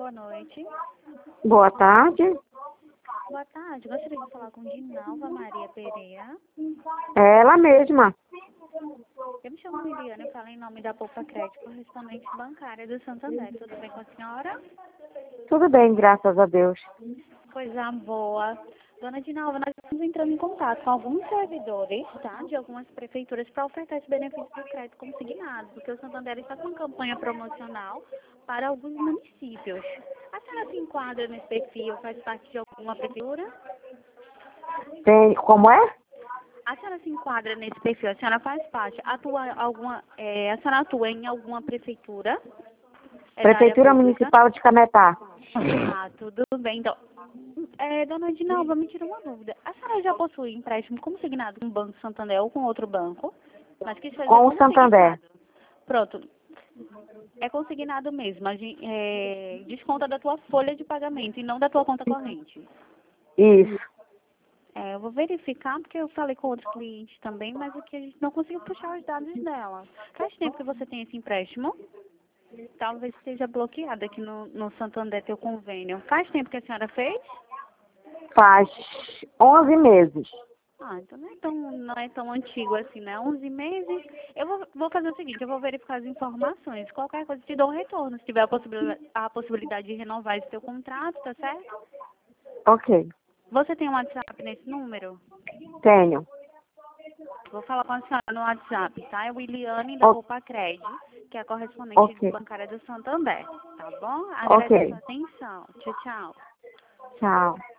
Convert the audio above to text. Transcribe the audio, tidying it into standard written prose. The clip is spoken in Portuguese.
boa noite. Boa tarde. Boa tarde, gostaria de falar com Dinalva Maria Pereira. É ela mesma. Eu me chamo Liliana, eu falo em nome da Poupa Crédito, correspondente bancária do Santander. Tudo bem com a senhora? Tudo bem, graças a Deus. Coisa boa. Dona Dinalva, nós estamos entrando em contato com alguns servidores, tá? De algumas prefeituras para ofertar esse benefício do crédito consignado, porque o Santander está com campanha promocional para alguns municípios. A senhora se enquadra nesse perfil, faz parte de alguma prefeitura? Tem, como é? A senhora se enquadra nesse perfil, a senhora faz parte, a senhora atua em alguma prefeitura? É da área Prefeitura pública? Municipal de Cametá. Ah, tudo bem. Então, dona Dinalva, me tira uma dúvida. A senhora já possui empréstimo consignado com o Banco Santander ou com outro banco? Mas que seja Com o Santander. consignado. Pronto. É consignado mesmo. Desconta da tua folha de pagamento e não da tua conta corrente. Isso. Eu vou verificar, porque eu falei com outros clientes também, mas aqui a gente não conseguiu puxar os dados dela. Faz tempo que você tem esse empréstimo? Talvez esteja bloqueado aqui no Santander teu convênio. Faz tempo que a senhora fez? Faz 11 meses. Ah, então não é tão antigo assim, né? 11 meses. Eu vou fazer o seguinte, eu vou verificar as informações. Qualquer coisa te dou um retorno, se tiver a possibilidade de renovar esse teu contrato, tá certo? Ok. Você tem um WhatsApp nesse número? Tenho. Vou falar com a senhora no WhatsApp, tá? É Williane da O- Poupa Crédito, que é a correspondente ok. bancária do Santander, tá bom? Ok. Agradeço a sua atenção. Tchau, tchau. Tchau.